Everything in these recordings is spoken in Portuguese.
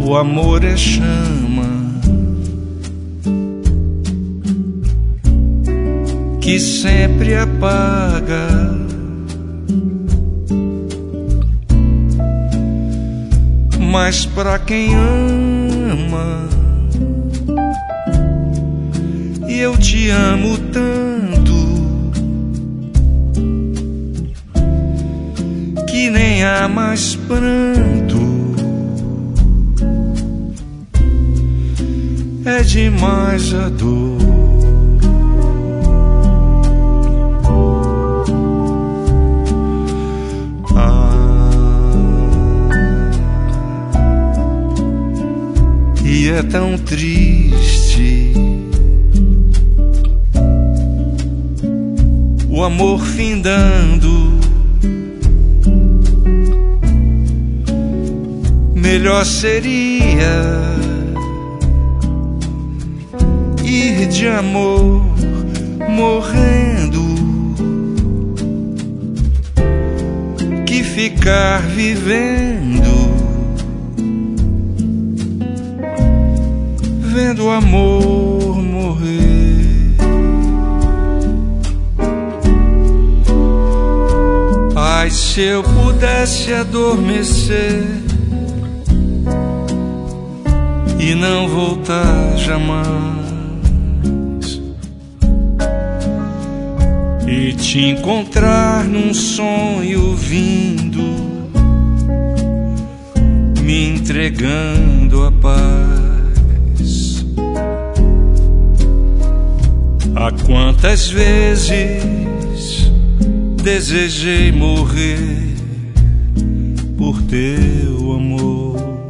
O amor é chama que sempre apaga. Mas pra quem ama, e eu te amo tanto, que nem há mais pranto. É demais a dor. E é tão triste o amor findando. Melhor seria ir de amor morrendo que ficar vivendo, vendo o amor morrer. Ai, se eu pudesse adormecer e não voltar jamais, e te encontrar num sonho vindo, me entregando a paz. Há quantas vezes desejei morrer por teu amor.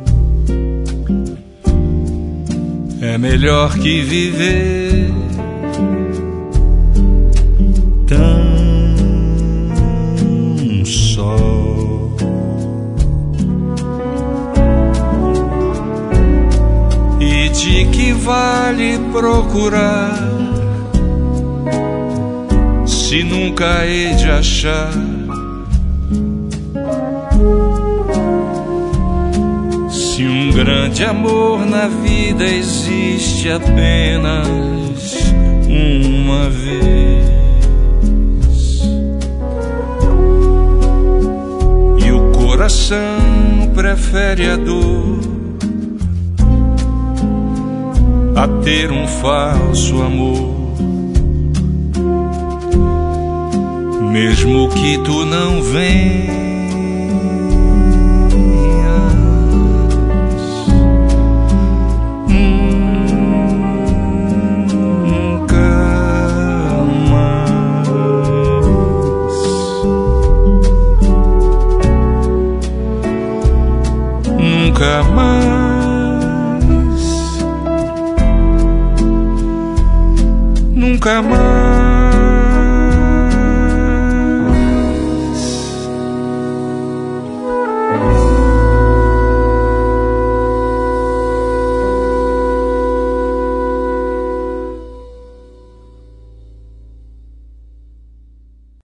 É melhor que viver tão só. E de que vale procurar se nunca hei de achar? Se um grande amor na vida existe apenas uma vez, e o coração prefere a dor a ter um falso amor, mesmo que tu não venhas, nunca mais, nunca mais.